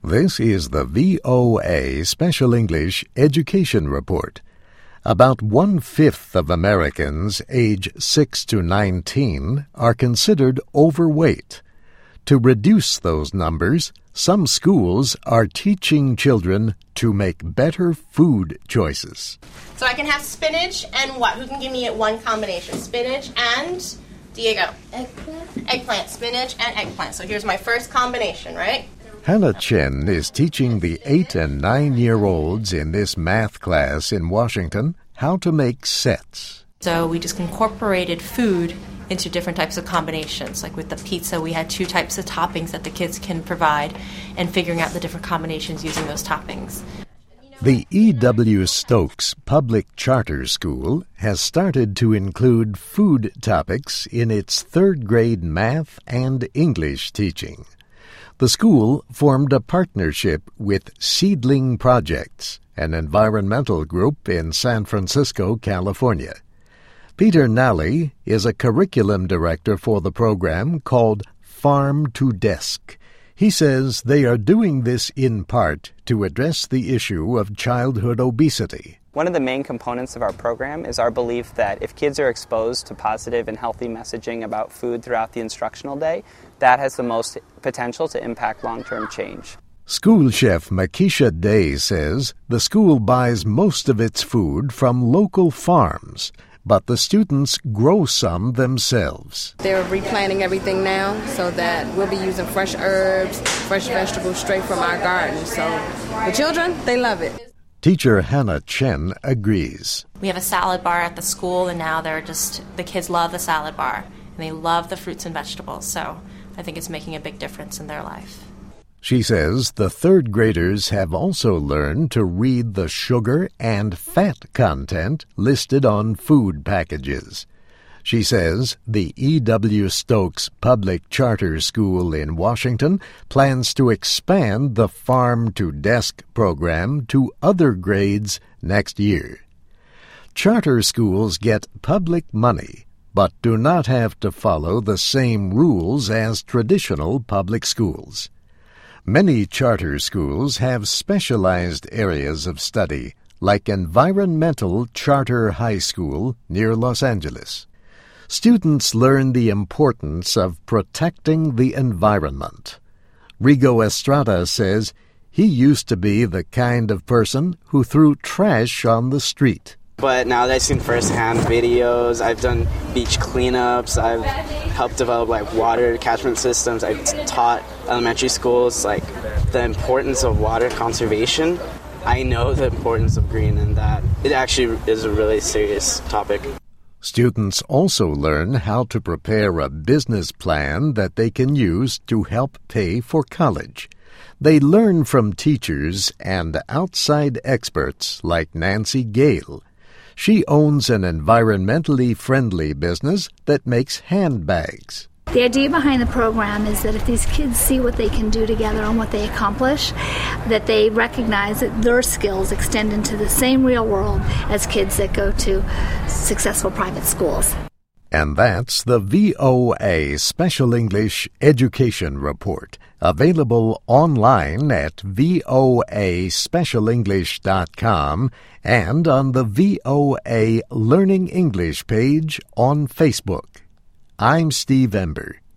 This is the VOA Special English Education Report. About 1/5 of Americans age 6 to 19 are considered overweight. To reduce those numbers, some schools are teaching children to make better food choices. So I can have spinach and what? Who can give me one combination? Spinach and, Diego? Eggplant, spinach and eggplant. So here's my first combination, right? Hannah Chen is teaching the 8 and 9-year-olds in this math class in Washington how to make sets. So we just incorporated food into different types of combinations. Like with the pizza, we had 2 types of toppings that the kids can provide, and figuring out the different combinations using those toppings. The E.W. Stokes Public Charter School has started to include food topics in its 3rd grade math and English teaching. The school formed a partnership with Seedling Projects, an environmental group in San Francisco, California. Peter Nally is a curriculum director for the program called Farm to Desk. He says they are doing this in part to address the issue of childhood obesity. One of the main components of our program is our belief that if kids are exposed to positive and healthy messaging about food throughout the instructional day, that has the most potential to impact long-term change. School chef Makisha Day says the school buys most of its food from local farms, but the students grow some themselves. They're replanting everything now so that we'll be using fresh herbs, fresh vegetables straight from our garden. So the children, they love it. Teacher Hannah Chen agrees. We have a salad bar at the school, and now the kids love the salad bar, and they love the fruits and vegetables. So I think it's making a big difference in their life. She says the 3rd graders have also learned to read the sugar and fat content listed on food packages. She says the E.W. Stokes Public Charter School in Washington plans to expand the Farm to Desk program to other grades next year. Charter schools get public money, but do not have to follow the same rules as traditional public schools. Many charter schools have specialized areas of study, like Environmental Charter High School near Los Angeles. Students learn the importance of protecting the environment. Rigo Estrada says he used to be the kind of person who threw trash on the street. But now that I've seen firsthand videos, I've done beach cleanups, I've helped develop water catchment systems, I've taught elementary schools the importance of water conservation. I know the importance of green and that it actually is a really serious topic. Students also learn how to prepare a business plan that they can use to help pay for college. They learn from teachers and outside experts like Nancy Gale. She owns an environmentally friendly business that makes handbags. The idea behind the program is that if these kids see what they can do together and what they accomplish, that they recognize that their skills extend into the same real world as kids that go to successful private schools. And that's the VOA Special English Education Report, available online at voaspecialenglish.com and on the VOA Learning English page on Facebook. I'm Steve Ember.